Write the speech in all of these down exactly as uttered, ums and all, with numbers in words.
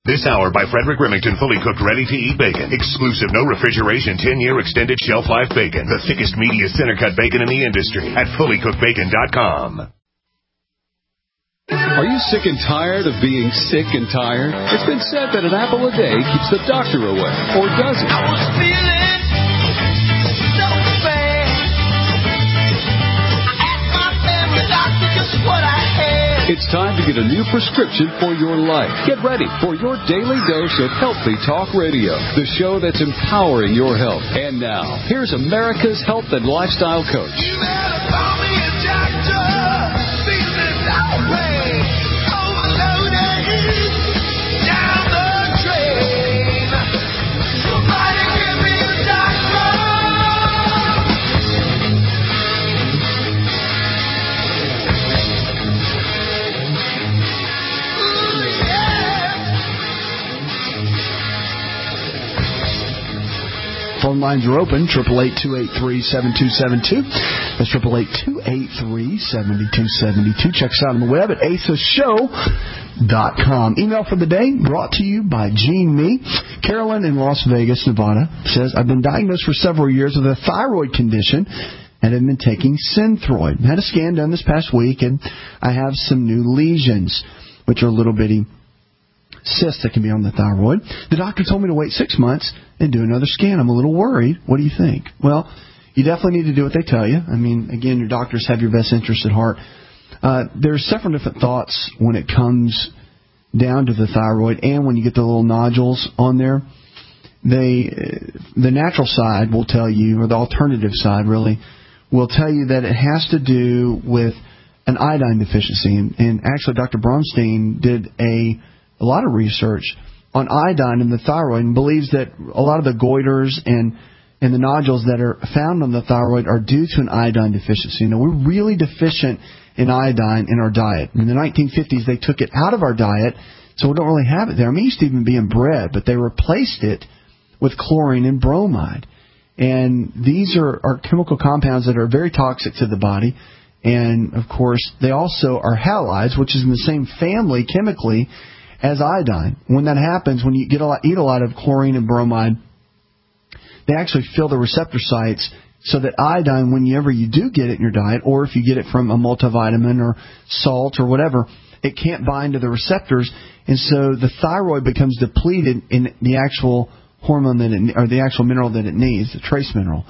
This hour by Frederick Remington, fully cooked, ready-to-eat bacon. Exclusive, no refrigeration, ten-year extended shelf life bacon. The thickest, meatiest, center-cut bacon in the industry at fully cooked bacon dot com. Are you sick and tired of being sick and tired? It's been said that an apple a day keeps the doctor away. Or does it? I was feeling so bad. I asked my family doctor just what I had. It's time to get a new prescription for your life. Get ready for your daily dose of Healthy Talk Radio, the show that's empowering your health. And now, here's America's health and lifestyle coach. You better call me a doctor. Business outrage. Overloaded. Down the drain. Somebody give me a doctor. Phone lines are open, eight eight eight, two eight three, seven two seven two. That's eight eight eight, two eight three, seven two seven two. Check us out on the web at asa show dot com. Email for the day brought to you by Gene Me. Carolyn in Las Vegas, Nevada says, I've been diagnosed for several years with a thyroid condition and have been taking Synthroid. Had a scan done this past week, and I have some new lesions, which are little bitty cysts that can be on the thyroid. The doctor told me to wait six months and do another scan. I'm a little worried. What do you think? Well, you definitely need to do what they tell you. I mean, again, your doctors have your best interest at heart. Uh, there's several different thoughts when it comes down to the thyroid, and when you get the little nodules on there. They, the natural side will tell you, or the alternative side really, will tell you that it has to do with an iodine deficiency. And, and actually, Doctor Bronstein did a a lot of research on iodine in the thyroid and believes that a lot of the goiters and and the nodules that are found on the thyroid are due to an iodine deficiency. You know, we're really deficient in iodine in our diet. In the nineteen fifties, they took it out of our diet, so we don't really have it there. I mean, it used to even be in bread, but they replaced it with chlorine and bromide. And these are, are chemical compounds that are very toxic to the body. And, of course, they also are halides, which is in the same family chemically as iodine. When that happens, when you get a lot, eat a lot of chlorine and bromide, they actually fill the receptor sites so that iodine, whenever you do get it in your diet, or if you get it from a multivitamin or salt or whatever, it can't bind to the receptors, and so the thyroid becomes depleted in the actual hormone that it, or the actual mineral that it needs, the trace mineral.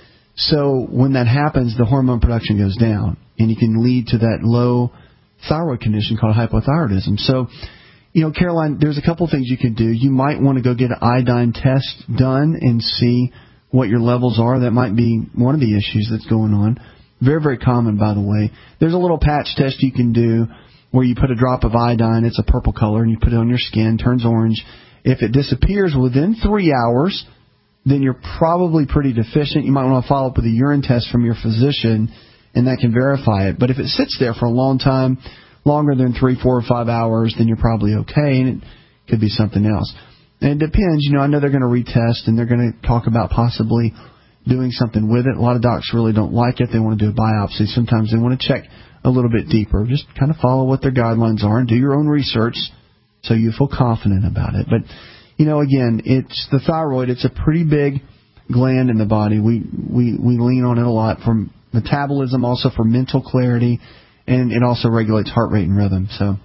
So when that happens, the hormone production goes down, and you can lead to that low thyroid condition called hypothyroidism. So, you know, Caroline, there's a couple things you can do. You might want to go get an iodine test done and see what your levels are. That might be one of the issues that's going on. Very, very common, by the way. There's a little patch test you can do where you put a drop of iodine. It's a purple color, and you put it on your skin, turns orange. If it disappears within three hours, then you're probably pretty deficient. You might want to follow up with a urine test from your physician, and that can verify it. But if it sits there for a long time, longer than three, four, or five hours, then you're probably okay, and it could be something else. And it depends. You know, I know they're going to retest, and they're going to talk about possibly doing something with it. A lot of docs really don't like it. They want to do a biopsy. Sometimes they want to check a little bit deeper. Just kind of follow what their guidelines are and do your own research so you feel confident about it. But, you know, again, it's the thyroid. It's a pretty big gland in the body. We, we, we lean on it a lot for metabolism, also for mental clarity, and it also regulates heart rate and rhythm. So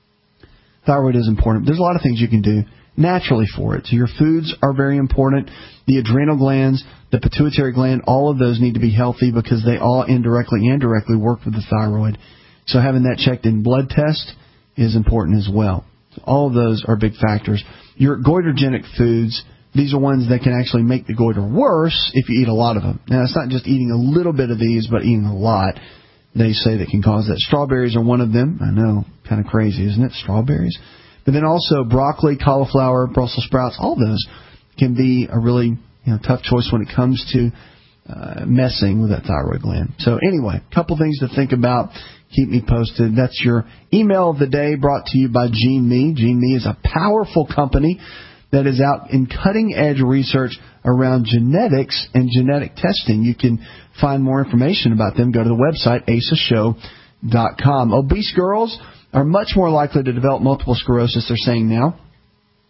thyroid is important. There's a lot of things you can do naturally for it. So your foods are very important. The adrenal glands, the pituitary gland, all of those need to be healthy because they all indirectly and directly work with the thyroid. So having that checked in blood test is important as well. So all of those are big factors. Your goitrogenic foods, these are ones that can actually make the goiter worse if you eat a lot of them. Now, it's not just eating a little bit of these, but eating a lot. They say that can cause that. Strawberries are one of them. I know, kind of crazy, isn't it? Strawberries. But then also broccoli, cauliflower, Brussels sprouts, all those can be a really you know tough choice when it comes to uh, messing with that thyroid gland. So anyway, a couple things to think about. Keep me posted. That's your email of the day brought to you by Gene Me. Gene Me is a powerful company that is out in cutting-edge research around genetics and genetic testing. You can find more information about them. Go to the website, asa show dot com. Obese girls are much more likely to develop multiple sclerosis, they're saying now.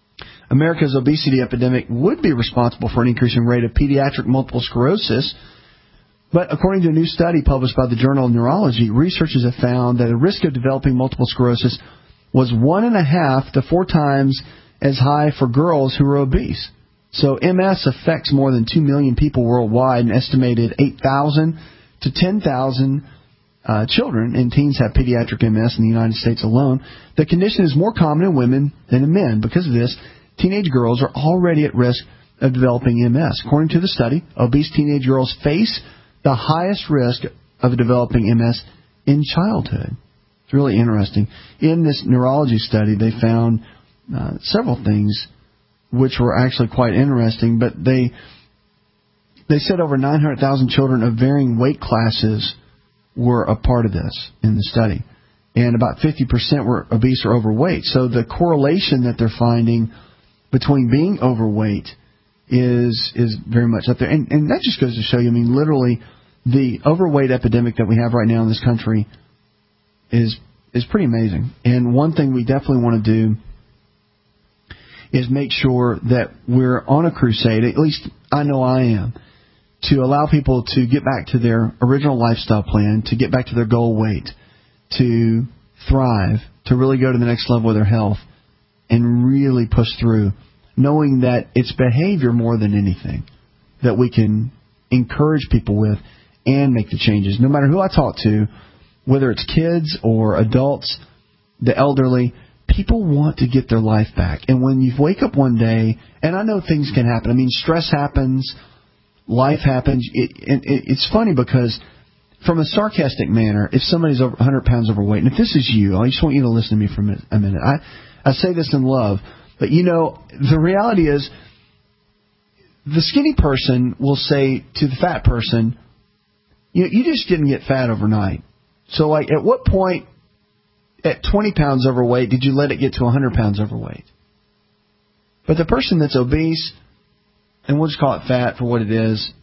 America's obesity epidemic would be responsible for an increasing rate of pediatric multiple sclerosis. But according to a new study published by the Journal of Neurology, researchers have found that the risk of developing multiple sclerosis was one and a half to four times as high for girls who are obese. So M S affects more than two million people worldwide, an estimated eight thousand to ten thousand uh, children and teens have pediatric M S in the United States alone. The condition is more common in women than in men. Because of this, teenage girls are already at risk of developing M S. According to the study, obese teenage girls face the highest risk of developing M S in childhood. It's really interesting. In this neurology study, they found uh, several things which were actually quite interesting, but they they said over nine hundred thousand children of varying weight classes were a part of this in the study, and about fifty percent were obese or overweight. So the correlation that they're finding between being overweight is is very much up there, and, and that just goes to show you, I mean, literally, the overweight epidemic that we have right now in this country is is pretty amazing. And one thing we definitely want to do is make sure that we're on a crusade, at least I know I am, to allow people to get back to their original lifestyle plan, to get back to their goal weight, to thrive, to really go to the next level with their health, and really push through, knowing that it's behavior more than anything that we can encourage people with and make the changes. No matter who I talk to, whether it's kids or adults, the elderly, people want to get their life back. And when you wake up one day, and I know things can happen. I mean, stress happens, life happens. It, it, it's funny because from a sarcastic manner, if somebody's over one hundred pounds overweight, and if this is you, I just want you to listen to me for a minute. A minute. I, I say this in love, but, you know, the reality is the skinny person will say to the fat person, you, you just didn't get fat overnight. So, like, at what point at twenty pounds overweight did you let it get to one hundred pounds overweight? But the person that's obese, and we'll just call it fat for what it is,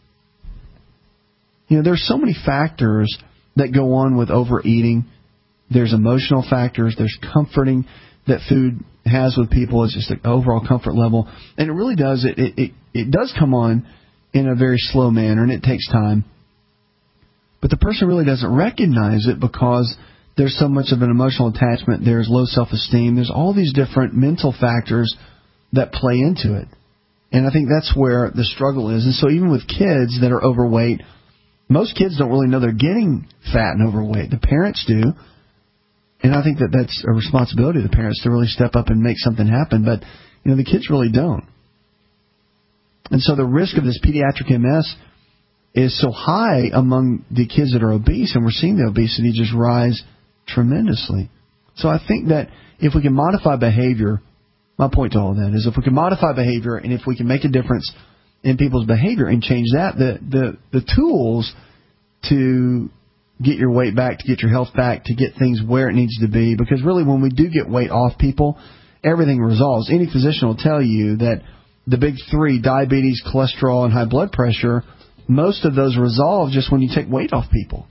you know, there's so many factors that go on with overeating. There's emotional factors. There's comforting that food has with people. It's just an overall comfort level. And it really does, it, it, it, it does come on in a very slow manner, and it takes time. But the person really doesn't recognize it because there's so much of an emotional attachment. There's low self-esteem. There's all these different mental factors that play into it. And I think that's where the struggle is. And so even with kids that are overweight, most kids don't really know they're getting fat and overweight. The parents do. And I think that that's a responsibility of the parents to really step up and make something happen. But, you know, the kids really don't. And so the risk of this pediatric M S is so high among the kids that are obese, and we're seeing the obesity just rise tremendously. So I think that if we can modify behavior, my point to all of that is if we can modify behavior and if we can make a difference in people's behavior and change that, the the, the tools to get your weight back, to get your health back, to get things where it needs to be, because really when we do get weight off people, everything resolves. Any physician will tell you that the big three, diabetes, cholesterol, and high blood pressure, most of those resolve just when you take weight off people.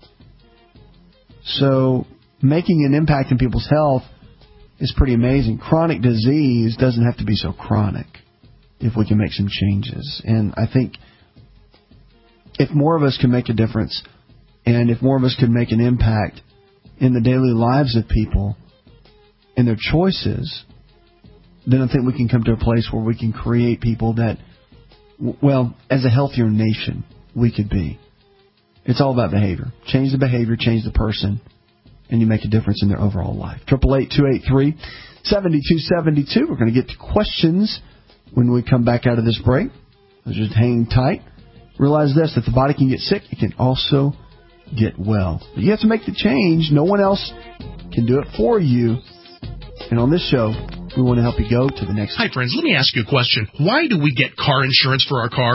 So making an impact in people's health is pretty amazing. Chronic disease doesn't have to be so chronic if we can make some changes. And I think if more of us can make a difference, and if more of us can make an impact in the daily lives of people and their choices, then I think we can come to a place where we can create people that, well, as a healthier nation, we could be. It's all about behavior. Change the behavior, change the person, and you make a difference in their overall life. eight eight eight, two eight three, seven two seven two. We're going to get to questions when we come back out of this break. So just hang tight. Realize this, that the body can get sick. It can also get well. But you have to make the change. No one else can do it for you. And on this show, we want to help you go to the next. Hi, friends. Let me ask you a question. Why do we get car insurance for our cars?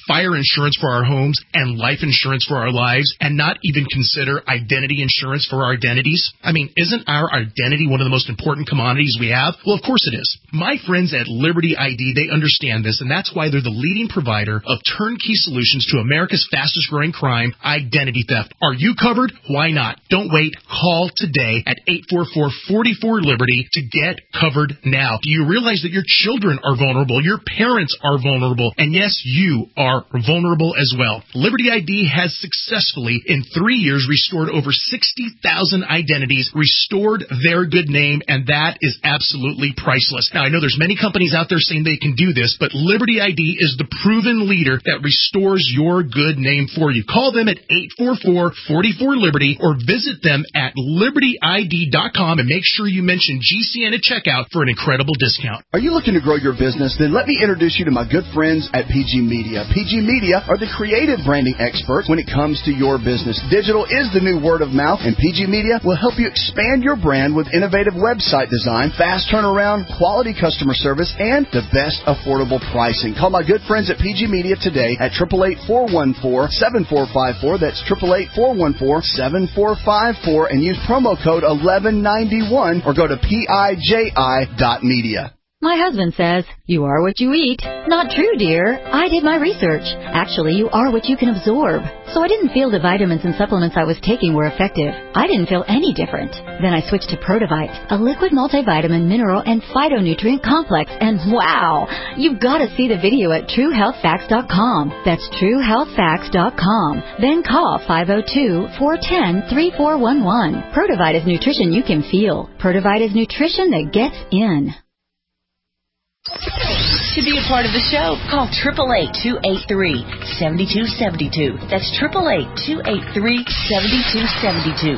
fire insurance for our homes and life insurance for our lives and not even consider identity insurance for our identities? I mean, isn't our identity one of the most important commodities we have? Well, of course it is. My friends at Liberty I D, they understand this, and that's why they're the leading provider of turnkey solutions to America's fastest growing crime, identity theft. Are you covered? Why not? Don't wait. Call today at eight four four, four four, Liberty to get covered now. Do you realize that your children are vulnerable? Your parents are vulnerable. And yes, you are vulnerable as well. Liberty I D has successfully, in three years, restored over sixty thousand identities, restored their good name, and that is absolutely priceless. Now, I know there's many companies out there saying they can do this, but Liberty I D is the proven leader that restores your good name for you. Call them at eight four four, four four, Liberty or visit them at liberty I D dot com and make sure you mention G C N at checkout for an incredible discount. Are you looking to grow your business? Then let me introduce you to my good friends at P G Media. P G Media are the creative branding experts when it comes to your business. Digital is the new word of mouth, and P G Media will help you expand your brand with innovative website design, fast turnaround, quality customer service, and the best affordable pricing. Call my good friends at P G Media today at eight eight eight, four one four, seven four five four. That's eight eight eight, four one four, seven four five four, and use promo code eleven ninety-one or go to P I J I dot media. My husband says, you are what you eat. Not true, dear. I did my research. Actually, you are what you can absorb. So I didn't feel the vitamins and supplements I was taking were effective. I didn't feel any different. Then I switched to Protovite, a liquid multivitamin, mineral, and phytonutrient complex. And wow, you've got to see the video at true health facts dot com. That's true health facts dot com. Then call five oh two, four one oh, three four one one. Protovite is nutrition you can feel. Protovite is nutrition that gets in. To be a part of the show, call eight eight eight, two eight three, seven two seven two. That's eight eight eight, two eight three, seven two seven two.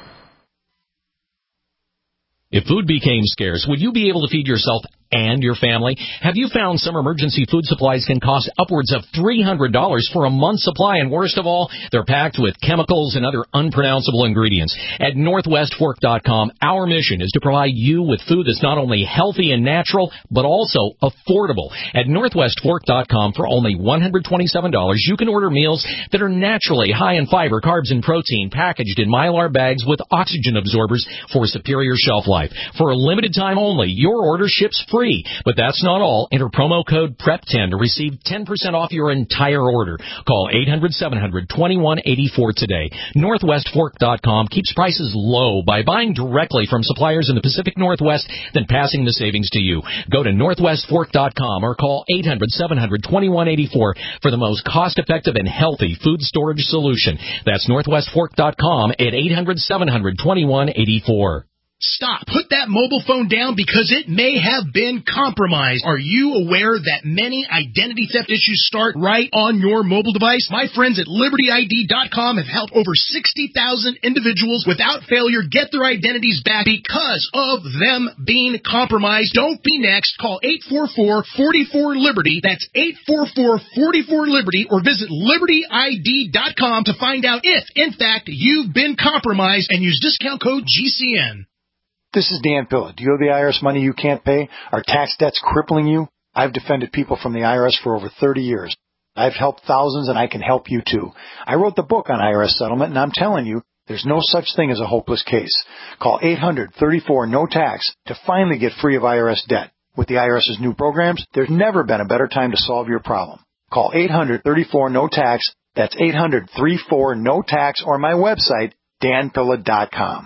If food became scarce, would you be able to feed yourself and your family? Have you found some emergency food supplies can cost upwards of three hundred dollars for a month's supply? And worst of all, they're packed with chemicals and other unpronounceable ingredients. At Northwest Fork dot com, our mission is to provide you with food that's not only healthy and natural, but also affordable. At Northwest Fork dot com, for only one hundred twenty-seven dollars, you can order meals that are naturally high in fiber, carbs, and protein, packaged in Mylar bags with oxygen absorbers for superior shelf life. For a limited time only, your order ships free. But that's not all. Enter promo code P R E P ten to receive ten percent off your entire order. Call eight hundred, seven hundred, twenty-one eighty-four today. Northwest Fork dot com keeps prices low by buying directly from suppliers in the Pacific Northwest, then passing the savings to you. Go to Northwest Fork dot com or call eight hundred, seven hundred, twenty-one eighty-four for the most cost-effective and healthy food storage solution. That's Northwest Fork dot com at eight hundred, seven hundred, twenty-one eighty-four. Stop. Put that mobile phone down because it may have been compromised. Are you aware that many identity theft issues start right on your mobile device? My friends at Liberty I D dot com have helped over sixty thousand individuals without failure get their identities back because of them being compromised. Don't be next. Call eight four four, four four, Liberty. That's eight four four, four four, Liberty, or visit Liberty I D dot com to find out if, in fact, you've been compromised, and use discount code G C N. This is Dan Pilla. Do you owe the I R S money you can't pay? Are tax debts crippling you? I've defended people from the I R S for over thirty years. I've helped thousands, and I can help you too. I wrote the book on I R S settlement, and I'm telling you, there's no such thing as a hopeless case. Call eight hundred, thirty-four, no tax to finally get free of I R S debt. With the IRS's new programs, there's never been a better time to solve your problem. Call eight hundred, thirty-four, no tax. That's eight hundred, thirty-four, no tax, or my website, dan pilla dot com.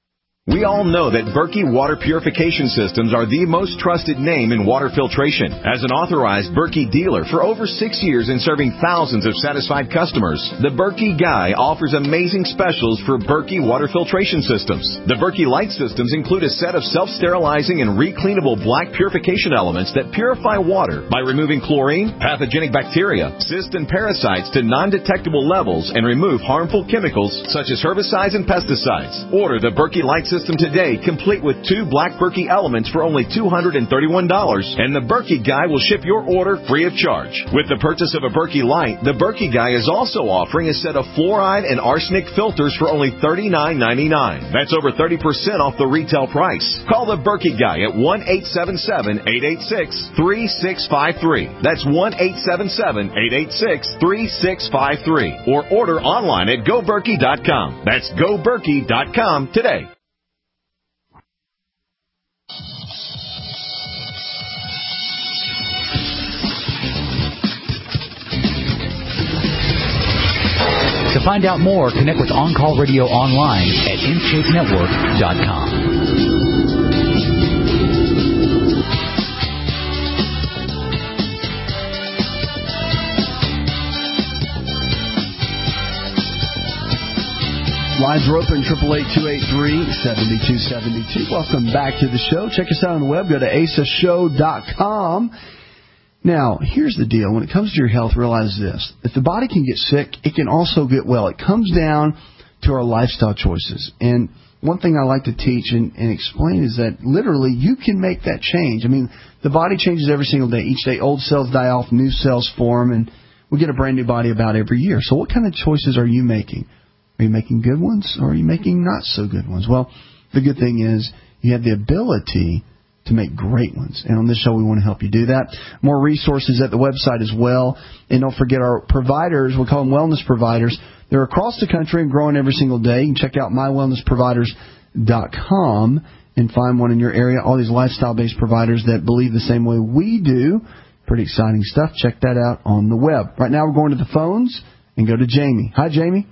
We all know that Berkey Water Purification Systems are the most trusted name in water filtration. As an authorized Berkey dealer for over six years and serving thousands of satisfied customers, the Berkey Guy offers amazing specials for Berkey Water Filtration Systems. The Berkey Light Systems include a set of self-sterilizing and recleanable black purification elements that purify water by removing chlorine, pathogenic bacteria, cysts, and parasites to non-detectable levels and remove harmful chemicals such as herbicides and pesticides. Order the Berkey Light Systems system today, complete with two Black Berkey elements for only two hundred thirty-one dollars, and the Berkey Guy will ship your order free of charge. With the purchase of a Berkey Light, the Berkey Guy is also offering a set of fluoride and arsenic filters for only thirty-nine ninety-nine. That's over thirty percent off the retail price. Call the Berkey Guy at one eight seven seven, eight eight six, three six five three. That's one eight seven seven, eight eight six, three six five three. Or order online at go berkey dot com. That's go berkey dot com today. To find out more, connect with On Call Radio online at in shape network dot com. Lines are open, eight eight eight, two eight three, seven two seven two. Welcome back to the show. Check us out on the web. Go to asa show dot com. Now, here's the deal. When it comes to your health, realize this. If the body can get sick, it can also get well. It comes down to our lifestyle choices. And one thing I like to teach and, and explain is that literally you can make that change. I mean, the body changes every single day. Each day, old cells die off, new cells form, and we get a brand new body about every year. So what kind of choices are you making? Are you making good ones, or are you making not so good ones? Well, the good thing is you have the ability to make great ones. And on this show, we want to help you do that. More resources at the website as well. And don't forget our providers. We call them wellness providers. They're across the country and growing every single day. You can check out my wellness providers dot com and find one in your area. All these lifestyle-based providers that believe the same way we do. Pretty exciting stuff. Check that out on the web. Right now, we're going to the phones and go to Jamie. Hi, Jamie.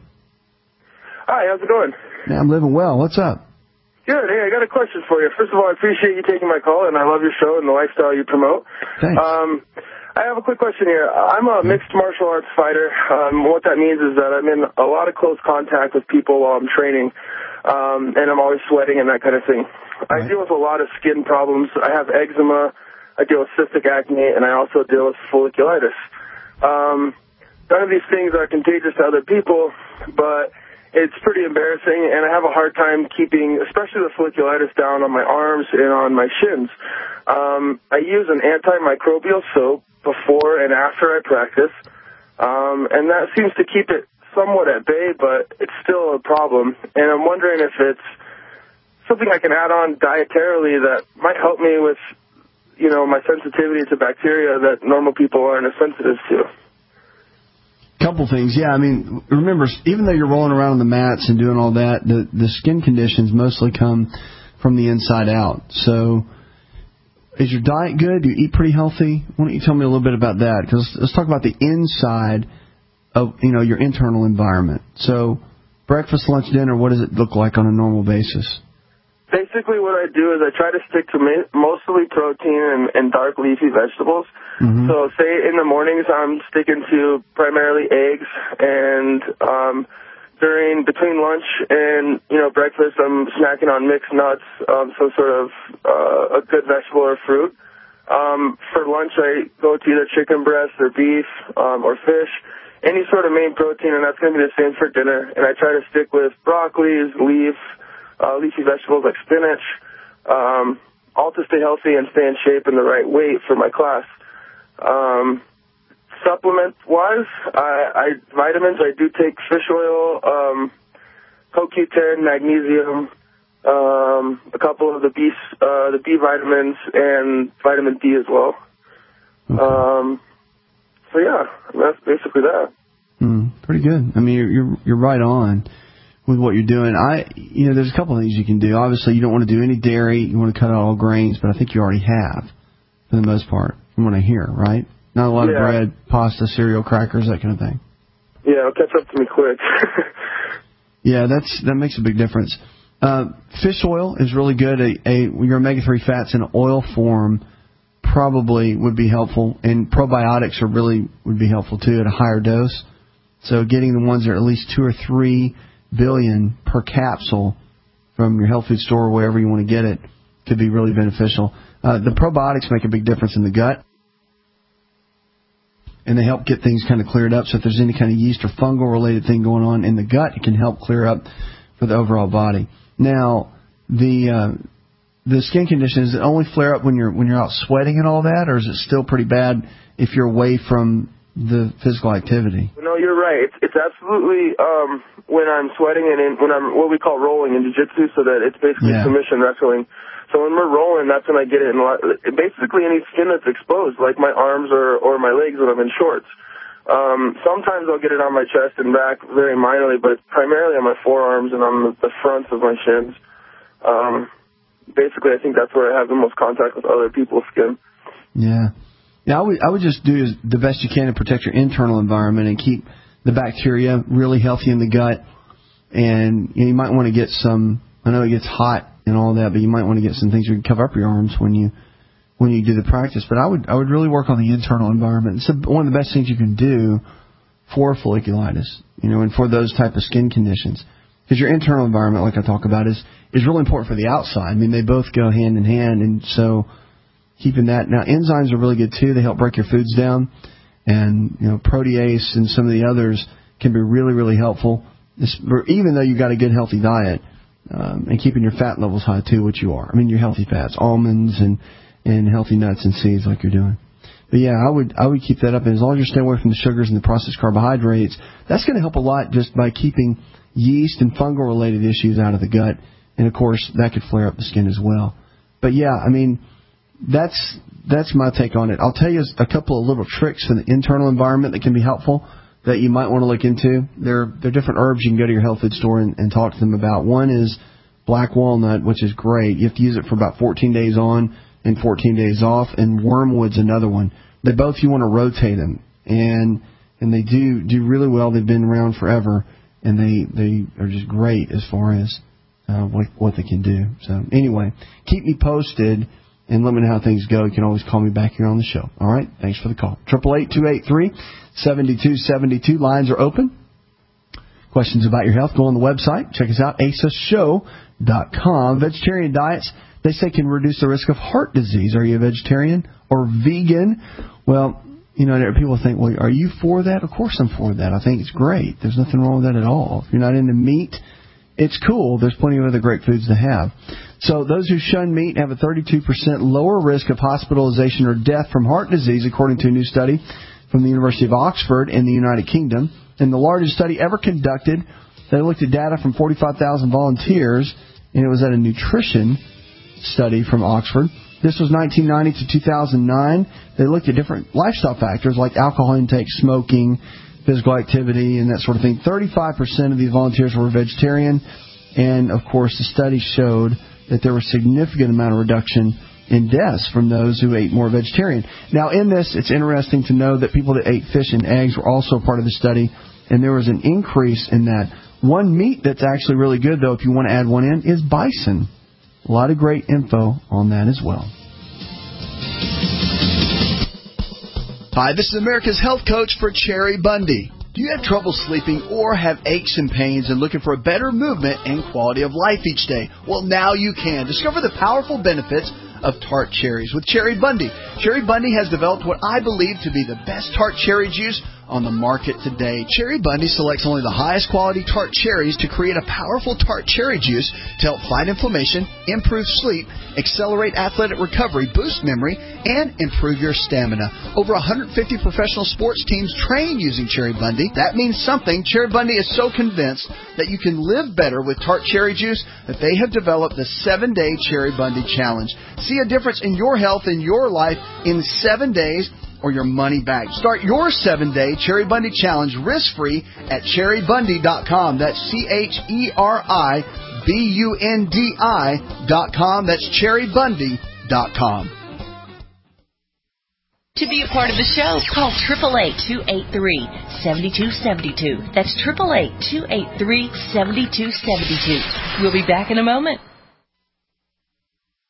Hi, how's it going? Yeah, I'm living well. What's up? Good. Hey, I got a question for you. First of all, I appreciate you taking my call, and I love your show and the lifestyle you promote. Thanks. Um, I have a quick question here. I'm a mixed martial arts fighter. Um, what that means is that I'm in a lot of close contact with people while I'm training, um, and I'm always sweating and that kind of thing. Right. I deal with a lot of skin problems. I have eczema. I deal with cystic acne, and I also deal with folliculitis. Um, none of these things are contagious to other people, but it's pretty embarrassing, and I have a hard time keeping, especially the folliculitis, down on my arms and on my shins. Um, I use an antimicrobial soap before and after I practice, um, and that seems to keep it somewhat at bay, but it's still a problem. And I'm wondering if it's something I can add on dietarily that might help me with, you know, my sensitivity to bacteria that normal people aren't as sensitive to. Couple things, yeah. I mean, remember, even though you're rolling around on the mats and doing all that, the the skin conditions mostly come from the inside out. So, is your diet good? Do you eat pretty healthy? Why don't you tell me a little bit about that? Because let's talk about the inside of, you know, your internal environment. So, breakfast, lunch, dinner. What does it look like on a normal basis? Basically, what I do is I try to stick to ma- mostly protein and, and dark leafy vegetables. Mm-hmm. So, say in the mornings, I'm sticking to primarily eggs, and um, during between lunch and you know breakfast, I'm snacking on mixed nuts, um, some sort of uh, a good vegetable or fruit. Um, for lunch, I go to either chicken breast or beef um, or fish, any sort of main protein, and that's going to be the same for dinner. And I try to stick with broccoli, leaf. Uh, leafy vegetables like spinach, um, all to stay healthy and stay in shape and the right weight for my class. Um, supplement-wise, I, I, vitamins, I do take fish oil, um, C O Q ten, magnesium, um, a couple of the B, uh, the B vitamins, and vitamin D as well. Okay. Um, so, yeah, that's basically that. Mm, pretty good. I mean, you're, you're, you're right on with what you're doing. I, you know, there's a couple of things you can do. Obviously, you don't want to do any dairy. You want to cut out all grains, but I think you already have, for the most part, from what I hear, right? Not a lot yeah. of bread, pasta, cereal, crackers, that kind of thing. Yeah, it'll catch up to me quick. yeah, that's that makes a big difference. Uh, fish oil is really good. A, a your omega three fats in oil form probably would be helpful, and probiotics are really would be helpful too at a higher dose. So getting the ones that are at least two or three billion per capsule from your health food store or wherever you want to get it could be really beneficial. Uh, the probiotics make a big difference in the gut, and they help get things kind of cleared up. So if there's any kind of yeast or fungal related thing going on in the gut, it can help clear up for the overall body. Now, the uh, the skin condition, does it only flare up when you're when you're out sweating and all that, or is it still pretty bad if you're away from the physical activity? No, you're right. It's, it's absolutely um, when I'm sweating and in, when I'm what we call rolling in jiu-jitsu, so that it's basically Yeah. submission wrestling. So when we're rolling, that's when I get it in a lot, basically any skin that's exposed, like my arms or, or my legs when I'm in shorts. Um, sometimes I'll get it on my chest and back very minorly, but it's primarily on my forearms and on the, the fronts of my shins. Um, basically, I think that's where I have the most contact with other people's skin. Yeah. Yeah, I would, I would just do the best you can to protect your internal environment and keep the bacteria really healthy in the gut. And you know, you might want to get some, I know it gets hot and all that, but you might want to get some things you can cover up your arms when you when you do the practice. But I would I would really work on the internal environment. It's a, one of the best things you can do for folliculitis, you know, and for those type of skin conditions. Because your internal environment, like I talk about, is, is really important for the outside. I mean, they both go hand in hand, and so keeping that. Now, enzymes are really good, too. They help break your foods down. And, you know, protease and some of the others can be really, really helpful, this, even though you've got a good, healthy diet, um, and keeping your fat levels high, too, which you are. I mean, your healthy fats, almonds and, and healthy nuts and seeds like you're doing. But, yeah, I would I would keep that up. And as long as you're staying away from the sugars and the processed carbohydrates, that's going to help a lot just by keeping yeast and fungal-related issues out of the gut. And, of course, that could flare up the skin as well. But, yeah, I mean, that's that's my take on it. I'll tell you a couple of little tricks for the internal environment that can be helpful that you might want to look into. There, there are different herbs you can go to your health food store and, and talk to them about. One is black walnut, which is great. You have to use it for about fourteen days on and fourteen days off. And wormwood's another one. They both, you want to rotate them. And and they do do really well. They've been around forever. And they, they are just great as far as uh, what, what they can do. So anyway, keep me posted. And let me know how things go. You can always call me back here on the show. All right? Thanks for the call. eight eight eight, two eight three, seven two seven two. Lines are open. Questions about your health, go on the website. Check us out, A S A show dot com. Vegetarian diets, they say, can reduce the risk of heart disease. Are you a vegetarian or vegan? Well, you know, people think, well, are you for that? Of course I'm for that. I think it's great. There's nothing wrong with that at all. If you're not into meat, it's cool. There's plenty of other great foods to have. So those who shun meat have a thirty-two percent lower risk of hospitalization or death from heart disease, according to a new study from the University of Oxford in the United Kingdom. And the largest study ever conducted, they looked at data from forty-five thousand volunteers, and it was at a nutrition study from Oxford. This was nineteen ninety to two thousand nine. They looked at different lifestyle factors like alcohol intake, smoking, physical activity, and that sort of thing. thirty-five percent of these volunteers were vegetarian, and, of course, the study showed that there was a significant amount of reduction in deaths from those who ate more vegetarian. Now, in this, it's interesting to know that people that ate fish and eggs were also part of the study, and there was an increase in that. One meat that's actually really good, though, if you want to add one in, is bison. A lot of great info on that as well. Hi, this is America's health coach for Cherry Bundy. Do you have trouble sleeping or have aches and pains and looking for a better movement and quality of life each day? Well, now you can. Discover the powerful benefits of tart cherries with Cherry Bundy. Cherry Bundy has developed what I believe to be the best tart cherry juice on the market today. Cherry Bundy selects only the highest quality tart cherries to create a powerful tart cherry juice to help fight inflammation, improve sleep, accelerate athletic recovery, boost memory, and improve your stamina. Over one hundred fifty professional sports teams train using Cherry Bundy. That means something. Cherry Bundy is so convinced that you can live better with tart cherry juice that they have developed the seven-day Cherry Bundy Challenge. See a difference in your health and your life in seven days or your money back. Start your seven-day Cherry Bundy Challenge risk-free at cherry bundy dot com. That's C H E R I B U N D I dot com. That's cherry bundy dot com. To be a part of the show, call eight eight eight, two eight three, seven two seven two. That's eight eight eight, two eight three, seven two seven two. We'll be back in a moment.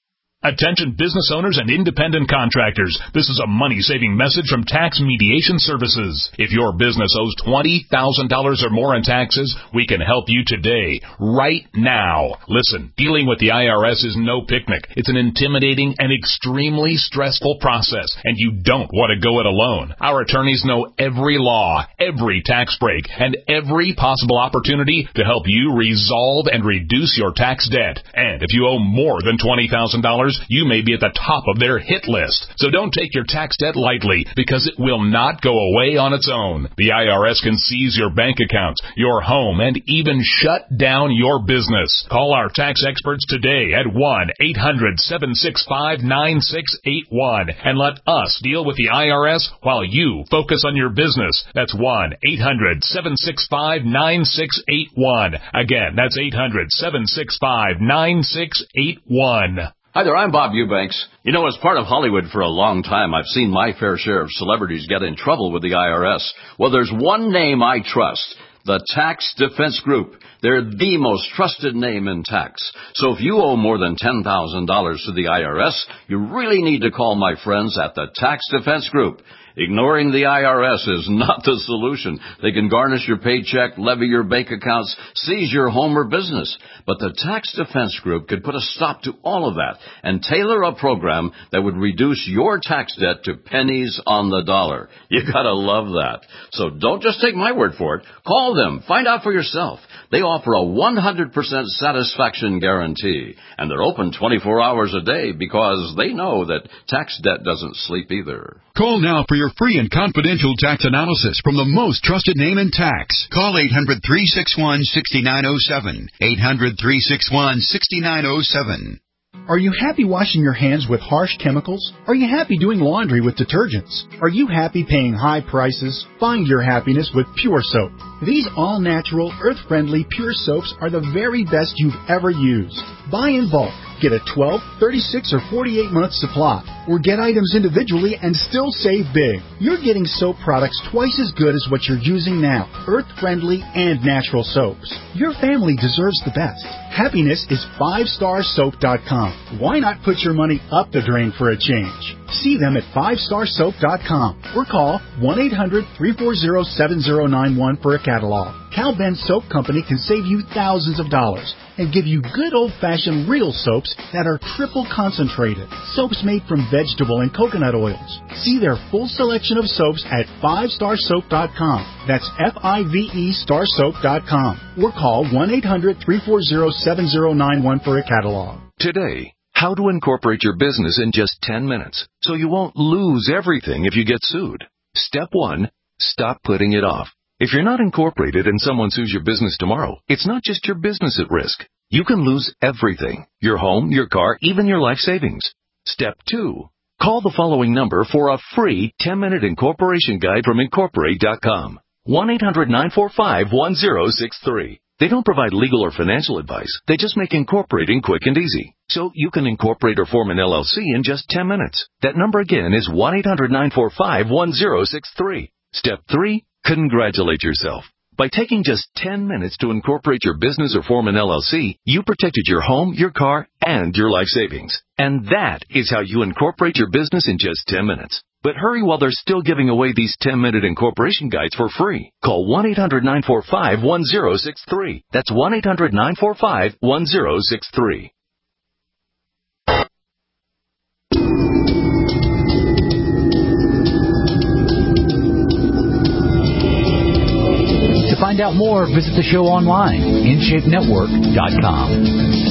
Attention business owners and independent contractors. This is a money-saving message from Tax Mediation Services. If your business owes twenty thousand dollars or more in taxes, we can help you today, right now. Listen, dealing with the I R S is no picnic. It's an intimidating and extremely stressful process, and you don't want to go it alone. Our attorneys know every law, every tax break, and every possible opportunity to help you resolve and reduce your tax debt. And if you owe more than twenty thousand dollars, you may be at the top of their hit list. So don't take your tax debt lightly, because it will not go away on its own. The I R S can seize your bank accounts, your home, and even shut down your business. Call our tax experts today at one eight hundred seven six five nine six eight one and let us deal with the I R S while you focus on your business. That's one eight hundred seven six five nine six eight one. Again, that's eight hundred seven six five nine six eight one. Hi there, I'm Bob Eubanks. You know, as part of Hollywood for a long time, I've seen my fair share of celebrities get in trouble with the I R S. Well, there's one name I trust, the Tax Defense Group. They're the most trusted name in tax. So if you owe more than ten thousand dollars to the I R S, you really need to call my friends at the Tax Defense Group. Ignoring the I R S is not the solution. They can garnish your paycheck, levy your bank accounts, seize your home or business. But the Tax Defense Group could put a stop to all of that and tailor a program that would reduce your tax debt to pennies on the dollar. You gotta love that. So don't just take my word for it. Call them. Find out for yourself. They offer a one hundred percent satisfaction guarantee. And they're open twenty-four hours a day because they know that tax debt doesn't sleep either. Call now for your free and confidential tax analysis from the most trusted name in tax. Call eight hundred three six one six nine zero seven. eight hundred three six one six nine zero seven. Are you happy washing your hands with harsh chemicals? Are you happy doing laundry with detergents? Are you happy paying high prices? Find your happiness with Pure Soap. These all-natural, earth-friendly Pure Soaps are the very best you've ever used. Buy in bulk. Get a twelve, thirty-six, or forty-eight month supply, or get items individually and still save big. You're getting soap products twice as good as what you're using now, earth-friendly and natural soaps. Your family deserves the best. Happiness is five star soap dot com. Why not put your money up the drain for a change? See them at five star soap dot com or call one eight hundred three four zero seven zero nine one for a catalog. Cal Ben Soap Company can save you thousands of dollars and give you good old-fashioned real soaps that are triple concentrated. Soaps made from vegetable and coconut oils. See their full selection of soaps at five star soap dot com. That's F I V E star soap dot com. Or call one eight hundred three four zero seven zero nine one for a catalog. Today, how to incorporate your business in just ten minutes so you won't lose everything if you get sued. Step one, stop putting it off. If you're not incorporated and someone sues your business tomorrow, it's not just your business at risk. You can lose everything, your home, your car, even your life savings. Step two, call the following number for a free ten minute incorporation guide from Incorporate dot com. one eight hundred nine four five one zero six three. They don't provide legal or financial advice. They just make incorporating quick and easy. So you can incorporate or form an L L C in just ten minutes. That number again is one eight hundred nine four five one zero six three. Step three, congratulate yourself. By taking just ten minutes to incorporate your business or form an L L C, you protected your home, your car, and your life savings. And that is how you incorporate your business in just ten minutes. But hurry while they're still giving away these ten minute incorporation guides for free. Call one eight hundred nine four five one zero six three. That's one eight hundred nine four five one zero six three. To find out more, visit the show online, in shape network dot com.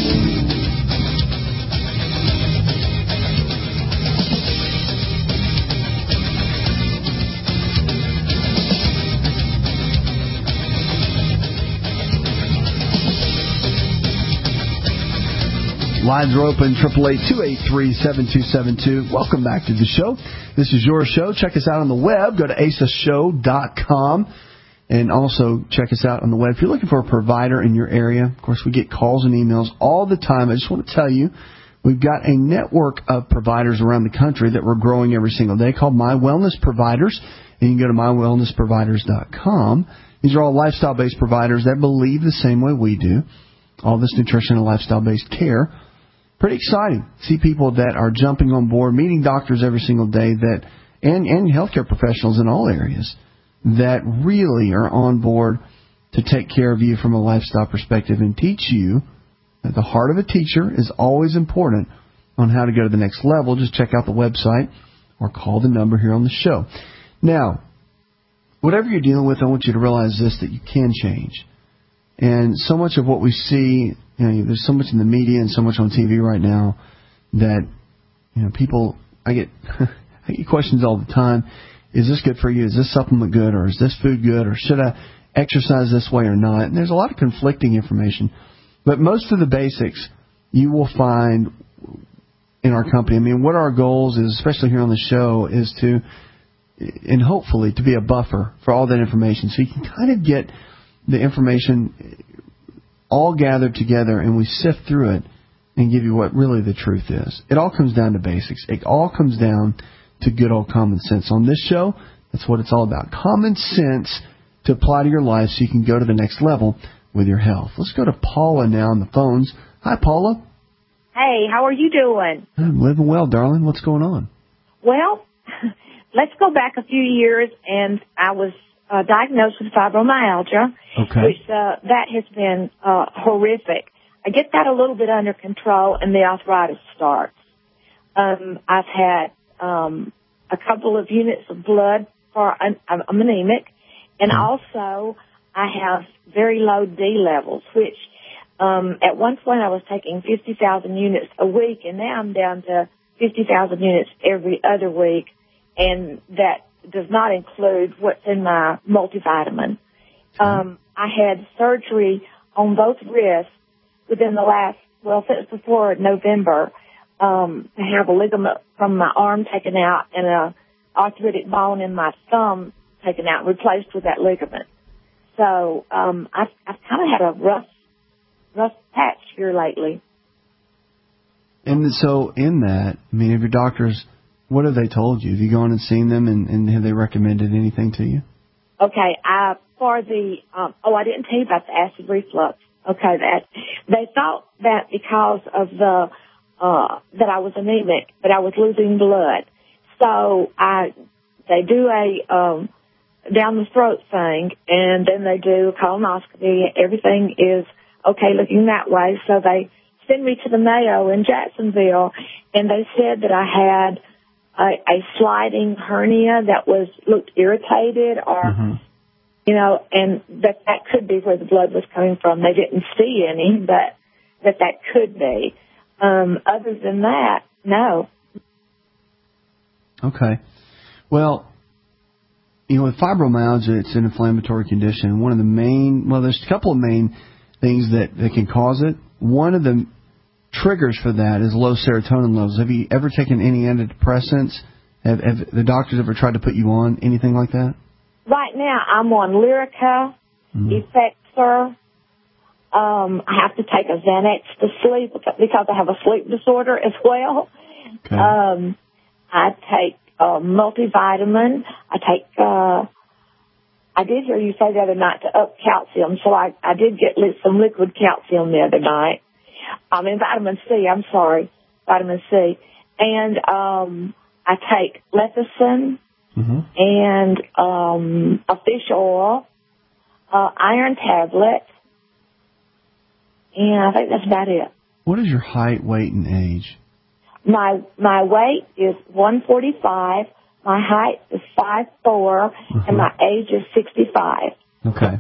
Lines are open, eight eight eight, two eight three, seven two seven two. Welcome back to the show. This is your show. Check us out on the web. Go to asa show dot com. And also check us out on the web. If you're looking for a provider in your area, of course, we get calls and emails all the time. I just want to tell you, we've got a network of providers around the country that we're growing every single day called My Wellness Providers. And you can go to my wellness providers dot com. These are all lifestyle-based providers that believe the same way we do. All this nutrition and lifestyle-based care pretty exciting. See people that are jumping on board, meeting doctors every single day, that and, and healthcare professionals in all areas that really are on board to take care of you from a lifestyle perspective and teach you that the heart of a teacher is always important on how to go to the next level. Just check out the website or call the number here on the show. Now, whatever you're dealing with, I want you to realize this, that you can change. And so much of what we see, you know, there's so much in the media and so much on T V right now that, you know, people, I get, I get questions all the time. Is this good for you? Is this supplement good? Or is this food good? Or should I exercise this way or not? And there's a lot of conflicting information. But most of the basics you will find in our company. I mean, what our goals is, especially here on the show, is to, and hopefully to be a buffer for all that information, so you can kind of get the information all gathered together and we sift through it and give you what really the truth is. It all comes down to basics. It all comes down to good old common sense. On this show, that's what it's all about. Common sense to apply to your life so you can go to the next level with your health. Let's go to Paula now on the phones. Hi, Paula. Hey, how are you doing? I'm living well, darling. What's going on? Well, let's go back a few years, and I was uh, diagnosed with fibromyalgia, okay. which uh, that has been uh, horrific. I get that a little bit under control, and the arthritis starts. Um, I've had um, a couple of units of blood for I'm, I'm anemic, and also I have very low D levels, which um, at one point I was taking fifty thousand units a week, and now I'm down to fifty thousand units every other week, and that does not include what's in my multivitamin. Um, I had surgery on both wrists within the last, well, since before November, um, to have a ligament from my arm taken out and a arthritic bone in my thumb taken out and replaced with that ligament. So um, I've, I've kind of had a rough, rough patch here lately. And so in that, I mean, have your doctors, what have they told you? Have you gone and seen them, and, and have they recommended anything to you? Okay, I, for the, um, oh, I didn't tell you about the acid reflux. Okay, that, they thought that because of the, uh, that I was anemic, that I was losing blood. So I, they do a, um, down the throat thing, and then they do a colonoscopy. Everything is okay looking that way. So they send me to the Mayo in Jacksonville, and they said that I had a, a sliding hernia that was looked irritated, or mm-hmm. you know, and that that could be where the blood was coming from. They didn't see any, but that that could be. Um, other than that, no. Okay. Well, you know, with fibromyalgia, it's an inflammatory condition. One of the main, well, there's a couple of main things that, that can cause it. One of the triggers for that is low serotonin levels. Have you ever taken any antidepressants? Have, have the doctors ever tried to put you on anything like that? Right now, I'm on Lyrica, mm-hmm. Effexor. Um, I have to take a Xanax to sleep because I have a sleep disorder as well. Okay. Um, I take uh, multivitamin. I take, uh, I did hear you say the other night to up calcium, so I, I did get li- some liquid calcium the other night. I mean, vitamin C, I'm sorry, vitamin C. And um, I take lecithin mm-hmm. and um, a fish oil, uh, iron tablet, and I think that's about it. What is your height, weight, and age? My my weight is one forty-five. My height is five foot four, mm-hmm. and my age is sixty-five. Okay.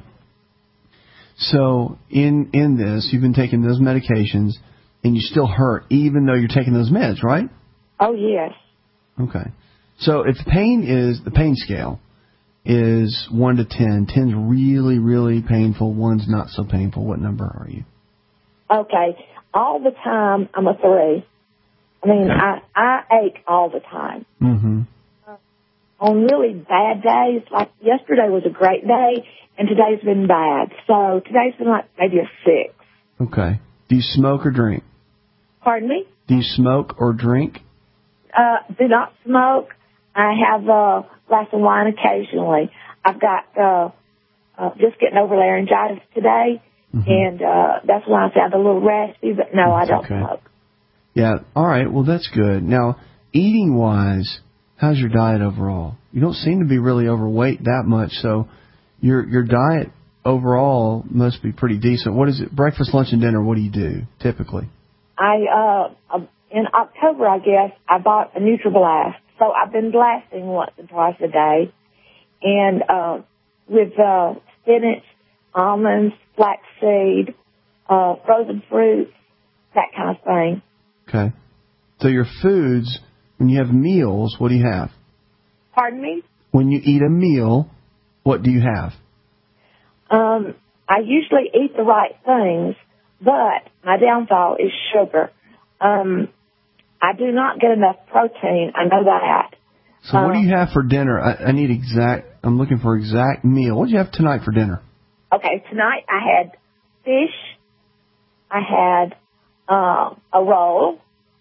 So in in this, you've been taking those medications, and you still hurt even though you're taking those meds, right? Oh, yes. Okay. So if the pain is, the pain scale is one to ten, ten's really, really painful, one's not so painful, what number are you? Okay. All the time, I'm a three. I mean, okay. I, I ache all the time. Mm-hmm. Uh, on really bad days, like yesterday was a great day, and today's been bad. So today's been like maybe a six. Okay. Do you smoke or drink? Pardon me? Do you smoke or drink? Uh, do not smoke. I have a glass of wine occasionally. I've got uh, uh, just getting over laryngitis today, mm-hmm. and uh, that's why I sound a little raspy, but no, that's I don't okay. smoke. Yeah. All right. Well, that's good. Now, eating-wise, how's your diet overall? You don't seem to be really overweight that much, so your your diet overall must be pretty decent. What is it? Breakfast, lunch, and dinner, what do you do typically? I, uh, in October, I guess, I bought a NutriBlast. So I've been blasting once or twice a day. And, uh, with, uh, spinach, almonds, flaxseed, uh, frozen fruits, that kind of thing. Okay. So your foods, when you have meals, what do you have? Pardon me? When you eat a meal, what do you have? Um, I usually eat the right things, but my downfall is sugar. Um, I do not get enough protein. I know that. So what um, do you have for dinner? I, I need exact, I'm looking for exact meal. What do you have tonight for dinner? Okay, tonight I had fish. I had uh, a roll.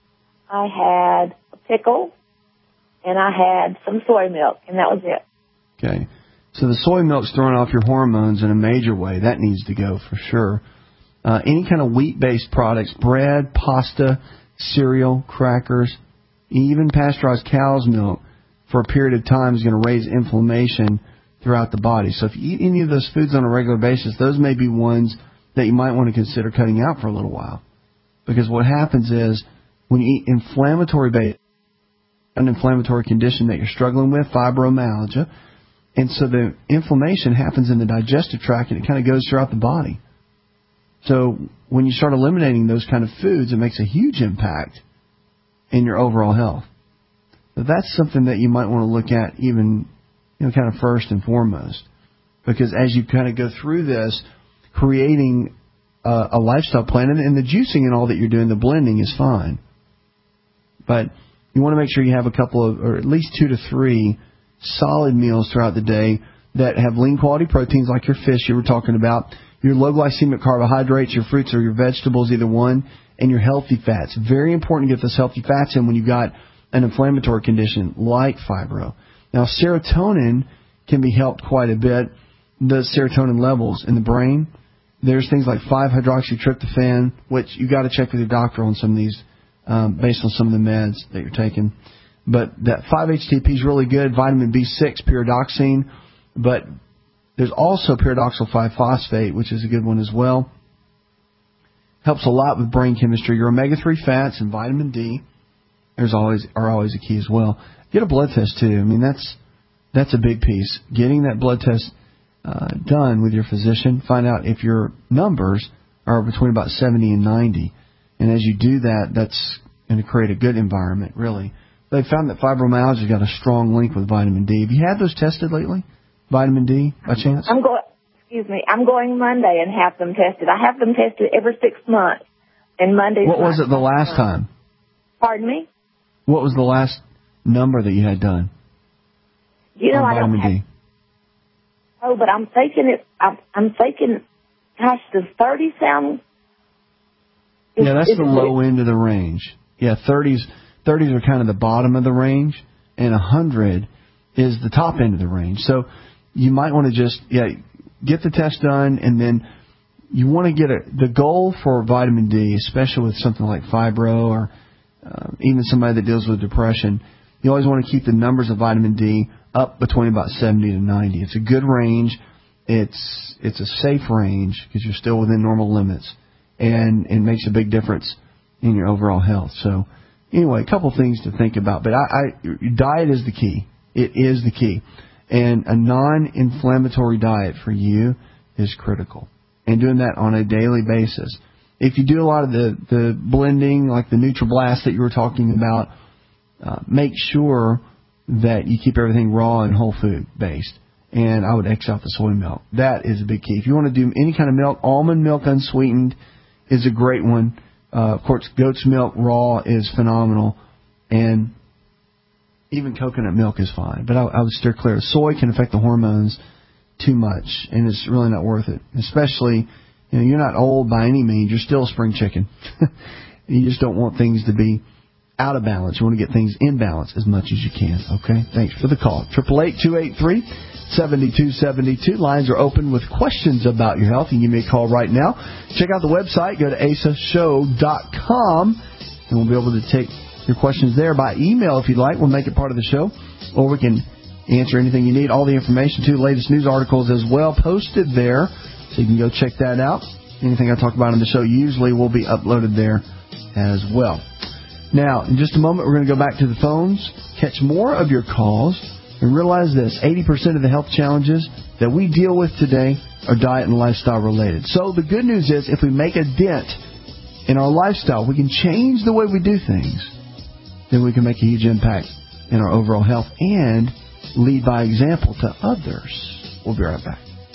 I had a pickle. And I had some soy milk, and that was it. Okay. So the soy milk's throwing off your hormones in a major way. That needs to go for sure. Uh, any kind of wheat-based products, bread, pasta, cereal, crackers, even pasteurized cow's milk for a period of time is going to raise inflammation throughout the body. So if you eat any of those foods on a regular basis, those may be ones that you might want to consider cutting out for a little while. Because what happens is when you eat inflammatory-based, an inflammatory condition that you're struggling with, fibromyalgia, and so the inflammation happens in the digestive tract and it kind of goes throughout the body. So when you start eliminating those kind of foods, it makes a huge impact in your overall health. So that's something that you might want to look at even, you know, kind of first and foremost. Because as you kind of go through this, creating a, a lifestyle plan, and, and the juicing and all that you're doing, the blending is fine. But you want to make sure you have a couple of, or at least two to three solid meals throughout the day that have lean quality proteins like your fish you were talking about, your low glycemic carbohydrates, your fruits or your vegetables, either one, and your healthy fats. Very important to get those healthy fats in when you've got an inflammatory condition like fibro. Now, serotonin can be helped quite a bit. The serotonin levels in the brain, there's things like five hydroxytryptophan, which you got to check with your doctor on some of these um, based on some of the meds that you're taking. But that five H T P is really good. Vitamin B six, pyridoxine. But there's also pyridoxal five phosphate, which is a good one as well. Helps a lot with brain chemistry. Your omega three fats and vitamin D there's always are always a key as well. Get a blood test too. I mean, that's that's a big piece. Getting that blood test uh, done with your physician. Find out if your numbers are between about seventy and ninety. And as you do that, that's going to create a good environment, really. They found that fibromyalgia got a strong link with vitamin D. Have you had those tested lately? Vitamin D, by chance? I'm going. Excuse me. I'm going Monday and have them tested. I have them tested every six months. And Monday. What was it the last time? Pardon me? What was the last number that you had done? You know, I don't vitamin have, D. Oh, but I'm thinking it. I'm, I'm thinking. Gosh, does thirty sound? Is, Yeah, that's is the it, low end of the range. Yeah, thirties. thirties are kind of the bottom of the range, and one hundred is the top end of the range. So you might want to just yeah get the test done, and then you want to get a the goal for vitamin D, especially with something like fibro or uh, even somebody that deals with depression. You always want to keep the numbers of vitamin D up between about seventy to ninety. It's a good range. It's it's a safe range because you're still within normal limits, and it makes a big difference in your overall health. So anyway, a couple things to think about. But I, I, your diet is the key. It is the key. And a non-inflammatory diet for you is critical. And doing that on a daily basis. If you do a lot of the, the blending, like the NutriBlast that you were talking about, uh, make sure that you keep everything raw and whole food based. And I would X out the soy milk. That is a big key. If you want to do any kind of milk, almond milk unsweetened is a great one. Uh, of course, goat's milk raw is phenomenal, and even coconut milk is fine. But I, I would steer clear. Soy can affect the hormones too much, and it's really not worth it. Especially, you know, you're not old by any means. You're still a spring chicken. You just don't want things to be out of balance. You want to get things in balance as much as you can. Okay? Thanks for the call. Triple eight two eight three seventy two seventy two. Lines are open with questions about your health, and you may call right now. Check out the website. Go to asa show dot com and we'll be able to take your questions there by email if you'd like. We'll make it part of the show, or we can answer anything you need. All the information, too, latest news articles as well, posted there, so you can go check that out. Anything I talk about on the show usually will be uploaded there as well. Now, in just a moment, we're going to go back to the phones, catch more of your calls, and realize this, eighty percent of the health challenges that we deal with today are diet and lifestyle related. So the good news is, if we make a dent in our lifestyle, we can change the way we do things, then we can make a huge impact in our overall health and lead by example to others. We'll be right back.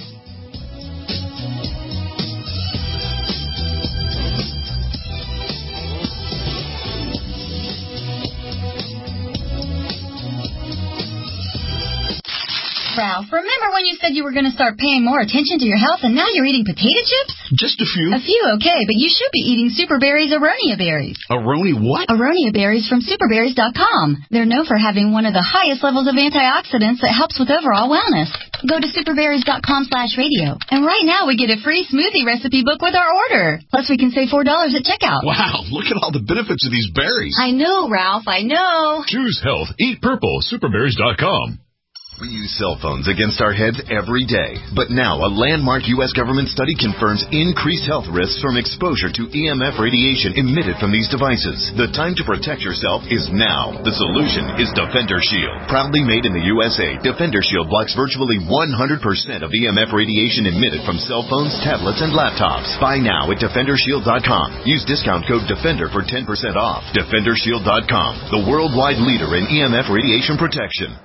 Ralph, remember when you said you were going to start paying more attention to your health, and now you're eating potato chips? Just a few. A few, okay, but you should be eating Super Berries Aronia berries. Aroni what? Aronia berries from super berries dot com. They're known for having one of the highest levels of antioxidants that helps with overall wellness. Go to super berries dot com slash radio, and right now we get a free smoothie recipe book with our order. Plus, we can save four dollars at checkout. Wow, look at all the benefits of these berries. I know, Ralph, I know. Choose health. Eat purple. super berries dot com. We use cell phones against our heads every day. But now, a landmark U S government study confirms increased health risks from exposure to E M F radiation emitted from these devices. The time to protect yourself is now. The solution is Defender Shield. Proudly made in the U S A, Defender Shield blocks virtually one hundred percent of E M F radiation emitted from cell phones, tablets, and laptops. Buy now at defender shield dot com. Use discount code DEFENDER for ten percent off. defender shield dot com, the worldwide leader in E M F radiation protection.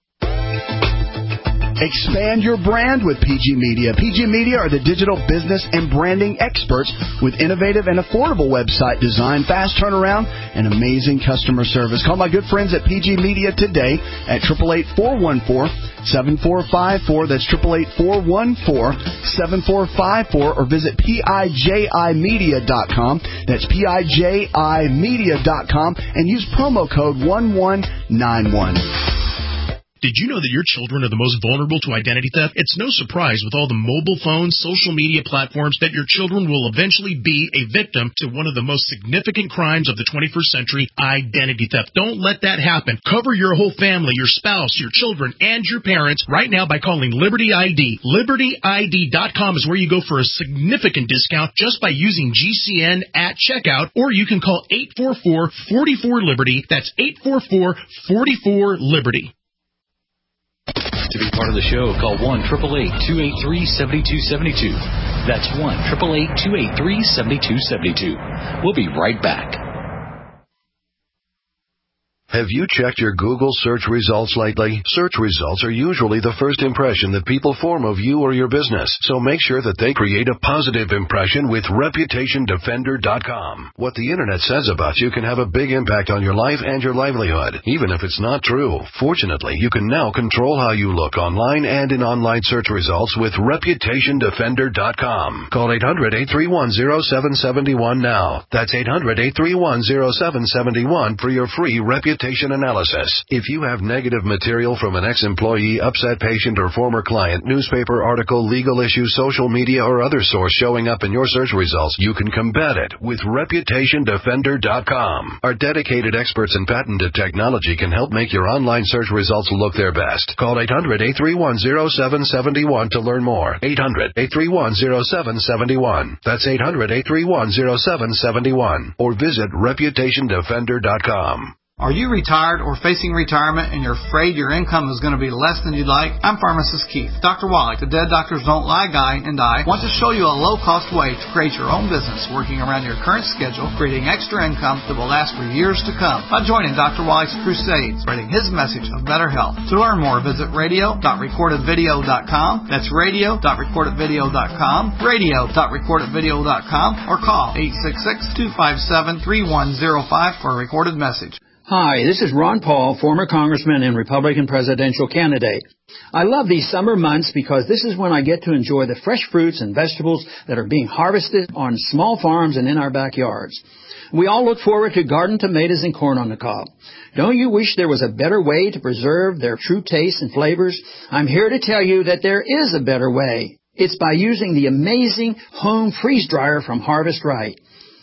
Expand your brand with P G Media. P G Media are the digital business and branding experts with innovative and affordable website design, fast turnaround, and amazing customer service. Call my good friends at P G Media today at eight eight eight, four one four, seven four five four. That's eight eight eight, four one four, seven four five four, or visit P I J I media dot com. That's P I J I media dot com, and use promo code one one nine one. Did you know that your children are the most vulnerable to identity theft? It's no surprise with all the mobile phones, social media platforms that your children will eventually be a victim to one of the most significant crimes of the twenty-first century, identity theft. Don't let that happen. Cover your whole family, your spouse, your children, and your parents right now by calling Liberty I D. Liberty I D dot com is where you go for a significant discount just by using G C N at checkout, or you can call eight four four, four four, Liberty. That's eight four four, four four, Liberty. To be part of the show, call one eight eight eight, two eight three, seven two seven two. That's one eight eight eight, two eight three, seven two seven two. We'll be right back. Have you checked your Google search results lately? Search results are usually the first impression that people form of you or your business, so make sure that they create a positive impression with reputation defender dot com. What the internet says about you can have a big impact on your life and your livelihood, even if it's not true. Fortunately, you can now control how you look online and in online search results with reputation defender dot com. Call eight hundred, eight three one, zero seven seven one now. That's eight hundred, eight three one, zero seven seven one for your free reputation analysis. If you have negative material from an ex-employee, upset patient, or former client, newspaper article, legal issue, social media, or other source showing up in your search results, you can combat it with reputation defender dot com. Our dedicated experts in patented technology can help make your online search results look their best. Call eight hundred, eight three one, zero seven seven one to learn more. eight hundred, eight three one, zero seven seven one. That's eight hundred, eight three one, zero seven seven one. Or visit reputation defender dot com. Are you retired or facing retirement and you're afraid your income is going to be less than you'd like? I'm Pharmacist Keith. Doctor Wallach, the Dead Doctors Don't Lie guy, and I want to show you a low-cost way to create your own business working around your current schedule, creating extra income that will last for years to come by joining Doctor Wallach's crusade, spreading his message of better health. To learn more, visit radio dot recorded video dot com. That's radio dot recorded video dot com, radio dot recorded video dot com, or call eight six six, two five seven, three one zero five for a recorded message. Hi, this is Ron Paul, former congressman and Republican presidential candidate. I love these summer months because this is when I get to enjoy the fresh fruits and vegetables that are being harvested on small farms and in our backyards. We all look forward to garden tomatoes and corn on the cob. Don't you wish there was a better way to preserve their true taste and flavors? I'm here to tell you that there is a better way. It's by using the amazing home freeze dryer from Harvest Right.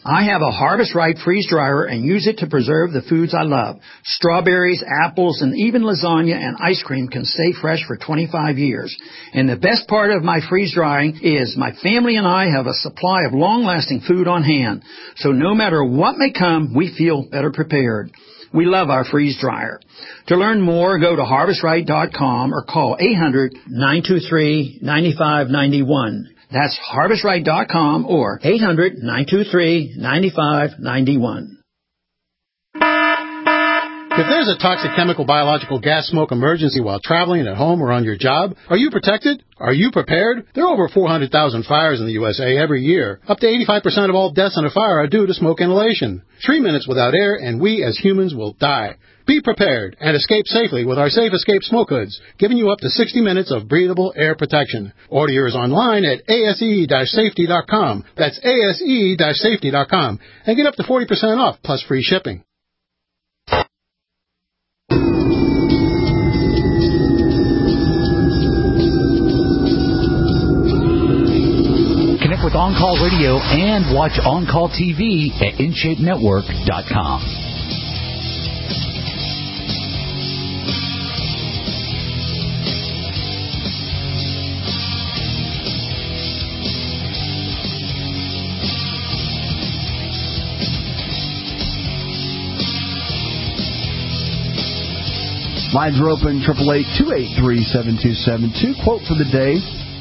I have a Harvest Right freeze dryer and use it to preserve the foods I love. Strawberries, apples, and even lasagna and ice cream can stay fresh for twenty-five years. And the best part of my freeze drying is my family and I have a supply of long-lasting food on hand. So no matter what may come, we feel better prepared. We love our freeze dryer. To learn more, go to harvest right dot com or call eight hundred, nine two three, nine five nine one. That's harvest right dot com or eight hundred, nine two three, nine five nine one. If there's a toxic chemical, biological, gas smoke emergency while traveling at home or on your job, are you protected? Are you prepared? There are over four hundred thousand fires in the U S A every year. Up to eighty-five percent of all deaths in a fire are due to smoke inhalation. Three minutes without air and we as humans will die. Be prepared and escape safely with our Safe Escape Smoke Hoods, giving you up to sixty minutes of breathable air protection. Order yours online at A S E safety dot com. That's A S E safety dot com. And get up to forty percent off plus free shipping. Connect with On Call Radio and watch On Call T V at in shape network dot com. Lines are open, eight eight eight, two eight three, seven two seven two. Quote for the day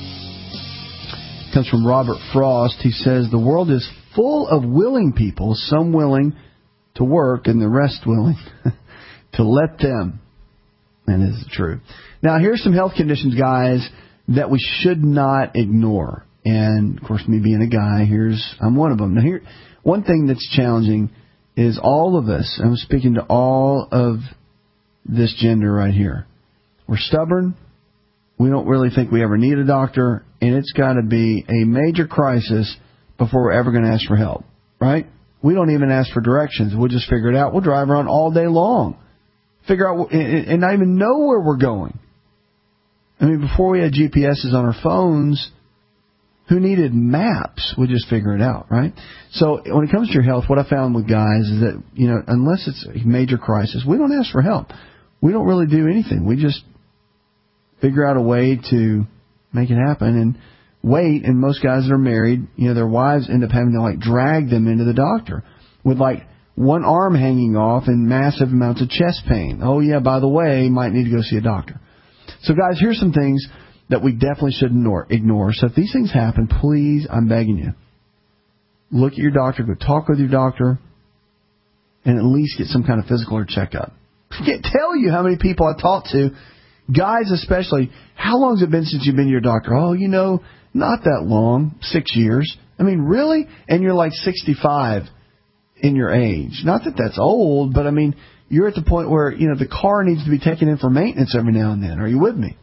comes from Robert Frost. He says, the world is full of willing people, some willing to work and the rest willing to let them. And this is true. Now, here's some health conditions, guys, that we should not ignore. And, of course, me being a guy, here's I'm one of them. Now, here, one thing that's challenging is all of us, I'm speaking to all of this gender right here. We're stubborn. We don't really think we ever need a doctor, and it's got to be a major crisis before we're ever going to ask for help, right? We don't even ask for directions. We'll just figure it out. We'll drive around all day long, figure out, and not even know where we're going. I mean, before we had G P S's on our phones, who needed maps? We'll just figure it out, right? So when it comes to your health, what I found with guys is that, you know, unless it's a major crisis, we don't ask for help. We don't really do anything. We just figure out a way to make it happen and wait. And most guys that are married, you know, their wives end up having to, like, drag them into the doctor with, like, one arm hanging off and massive amounts of chest pain. Oh, yeah, by the way, might need to go see a doctor. So, guys, here's some things that we definitely should ignore. So if these things happen, please, I'm begging you, look at your doctor, go talk with your doctor, and at least get some kind of physical or checkup. I can't tell you how many people I talk to, guys especially, how long has it been since you've been to your doctor? Oh, you know, not that long, six years. I mean, really? And you're like sixty-five in your age. Not that that's old, but I mean, you're at the point where, you know, the car needs to be taken in for maintenance every now and then. Are you with me?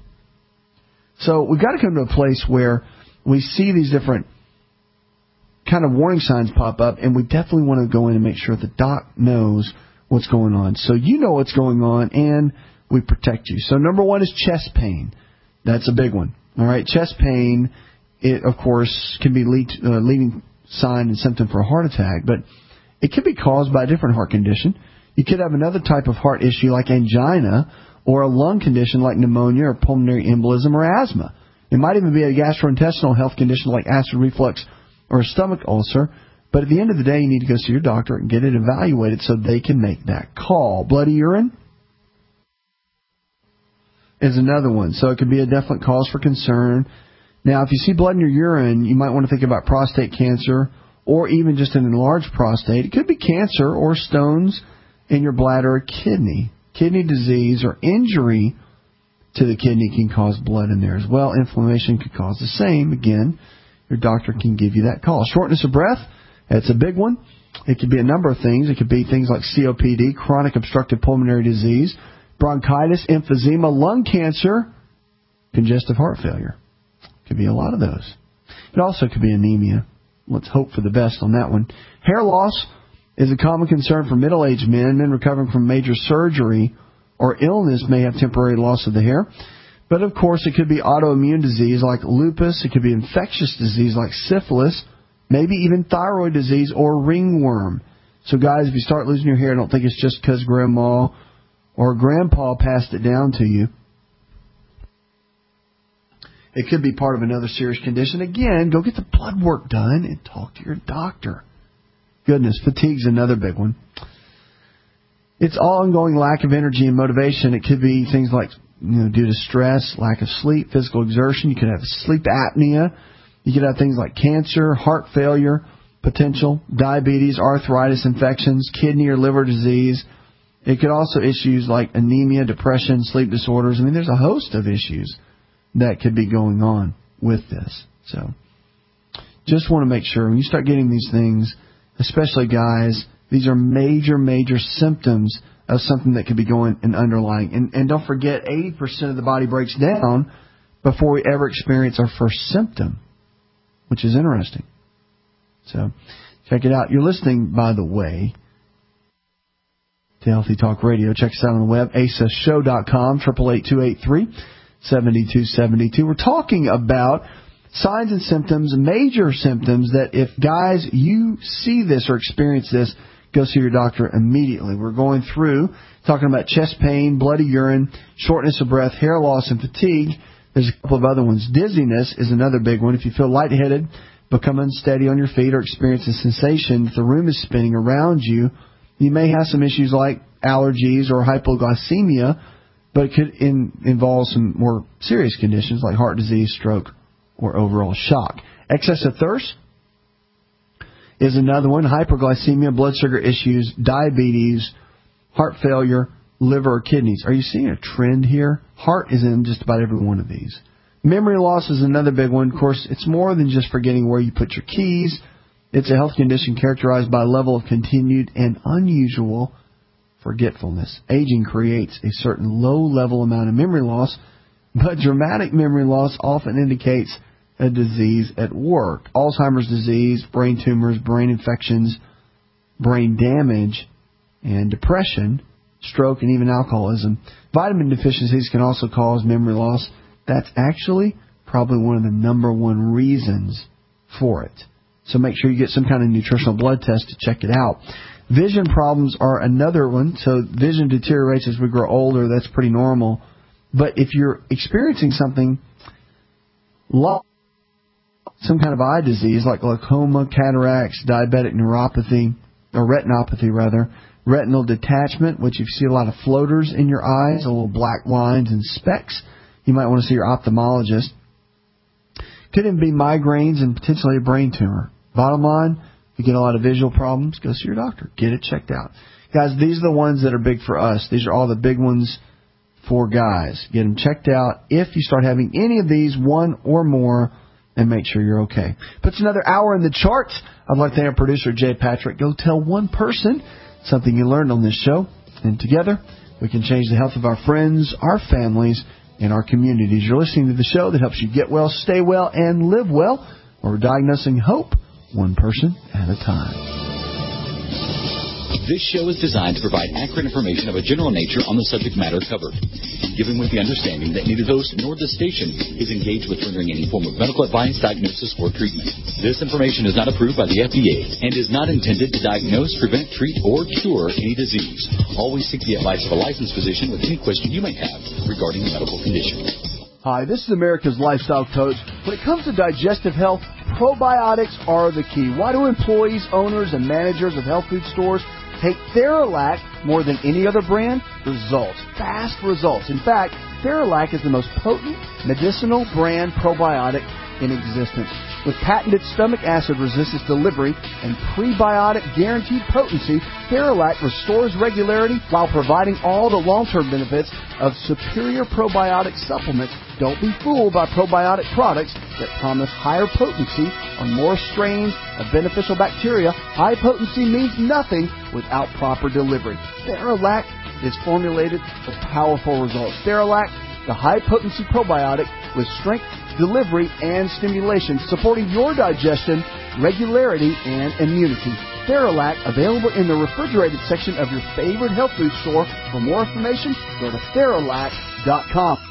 So we've got to come to a place where we see these different kind of warning signs pop up, and we definitely want to go in and make sure the doc knows what's going on. So you know what's going on, and we protect you. So number one is chest pain. That's a big one. All right, chest pain, it, of course, can be lead, uh, leading sign and symptom for a heart attack, but it could be caused by a different heart condition. You could have another type of heart issue like angina, or a lung condition like pneumonia or pulmonary embolism or asthma. It might even be a gastrointestinal health condition like acid reflux or a stomach ulcer. But at the end of the day, you need to go see your doctor and get it evaluated so they can make that call. Bloody urine is another one. So it could be a definite cause for concern. Now, if you see blood in your urine, you might want to think about prostate cancer or even just an enlarged prostate. It could be cancer or stones in your bladder or kidney. Kidney disease or injury to the kidney can cause blood in there as well. Inflammation could cause the same. Again, your doctor can give you that call. Shortness of breath, that's a big one. It could be a number of things. It could be things like C O P D, chronic obstructive pulmonary disease, bronchitis, emphysema, lung cancer, congestive heart failure. It could be a lot of those. It also could be anemia. Let's hope for the best on that one. Hair loss is a common concern for middle-aged men. Men recovering from major surgery or illness may have temporary loss of the hair. But, of course, it could be autoimmune disease like lupus. It could be infectious disease like syphilis maybe even thyroid disease or ringworm. So, guys, if you start losing your hair, don't think it's just because Grandma or Grandpa passed it down to you. It could be part of another serious condition. Again, go get the blood work done and talk to your doctor. Goodness, fatigue's another big one. It's ongoing lack of energy and motivation. It could be things like, you know, due to stress, lack of sleep, physical exertion. You could have sleep apnea. You could have things like cancer, heart failure, potential, diabetes, arthritis, infections, kidney or liver disease. It could also issues like anemia, depression, sleep disorders. I mean, there's a host of issues that could be going on with this. So just want to make sure when you start getting these things, especially guys, these are major, major symptoms of something that could be going and underlying. And, and don't forget, eighty percent of the body breaks down before we ever experience our first symptom, which is interesting. So check it out. You're listening, by the way, to Healthy Talk Radio. Check us out on the web, asa show dot com, eight eight eight, two eight three, seven two seven two. We're talking about signs and symptoms, major symptoms that if, guys, you see this or experience this, go see your doctor immediately. We're going through talking about chest pain, bloody urine, shortness of breath, hair loss, and fatigue. There's a couple of other ones. Dizziness is another big one. If you feel lightheaded, become unsteady on your feet, or experience a sensation that the room is spinning around you, you may have some issues like allergies or hypoglycemia, but it could in, involve some more serious conditions like heart disease, stroke, or overall shock. Excess of thirst is another one. Hyperglycemia, blood sugar issues, diabetes, heart failure, liver, or kidneys. Are you seeing a trend here? Heart is in just about every one of these. Memory loss is another big one. Of course, it's more than just forgetting where you put your keys. It's a health condition characterized by a level of continued and unusual forgetfulness. Aging creates a certain low-level amount of memory loss, but dramatic memory loss often indicates a disease at work. Alzheimer's disease, brain tumors, brain infections, brain damage, and depression, stroke, and even alcoholism. Vitamin deficiencies can also cause memory loss. That's actually probably one of the number one reasons for it. So make sure you get some kind of nutritional blood test to check it out. Vision problems are another one. So vision deteriorates as we grow older. That's pretty normal. But if you're experiencing something like some kind of eye disease like glaucoma, cataracts, diabetic neuropathy, or retinopathy rather, retinal detachment, which you see a lot of floaters in your eyes, a little black lines and specks, you might want to see your ophthalmologist. Could even be migraines and potentially a brain tumor. Bottom line, if you get a lot of visual problems, go see your doctor. Get it checked out. Guys, these are the ones that are big for us. These are all the big ones for guys. Get them checked out. If you start having any of these, one or more, and make sure you're okay. Puts another hour in the charts. I'd like to thank our producer, Jay Patrick. Go tell one person something you learned on this show, and together we can change the health of our friends, our families, and our communities. You're listening to the show that helps you get well, stay well, and live well. We're diagnosing hope one person at a time. This show is designed to provide accurate information of a general nature on the subject matter covered, given with the understanding that neither host nor the station is engaged with rendering any form of medical advice, diagnosis, or treatment. This information is not approved by the F D A and is not intended to diagnose, prevent, treat, or cure any disease. Always seek the advice of a licensed physician with any question you may have regarding a medical condition. Hi, this is America's Lifestyle Coach. When it comes to digestive health, probiotics are the key. Why do employees, owners, and managers of health food stores take Theralac more than any other brand? Results. Fast results. In fact, Theralac is the most potent medicinal brand probiotic in existence. With patented stomach acid resistance delivery and prebiotic guaranteed potency, Theralac restores regularity while providing all the long-term benefits of superior probiotic supplements. Don't be fooled by probiotic products that promise higher potency on more strains of beneficial bacteria. High potency means nothing without proper delivery. Theralac is formulated for powerful results. Theralac, the high-potency probiotic with strength, delivery, and stimulation, supporting your digestion, regularity, and immunity. Theralac, available in the refrigerated section of your favorite health food store. For more information, go to Theralac dot com.